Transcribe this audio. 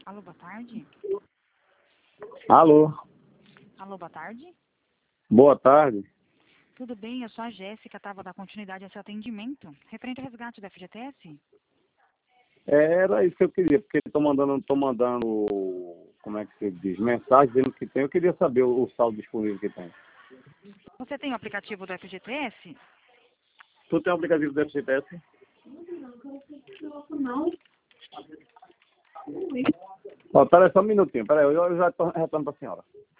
Alô, boa tarde. Alô, Alô, boa tarde. boa tarde. Tudo bem? Eu sou a Jéssica, estava dando continuidade ao seu atendimento. Referente ao resgate da FGTS? Era isso que eu queria, porque tô mandando, como é que se diz, mensagem dizendo que tem. Eu queria saber o saldo disponível que tem. Você tem o aplicativo do FGTS? Tu tem o aplicativo do FGTS? Ó, pera aí só um minutinho, pera aí, eu já retorno para a senhora.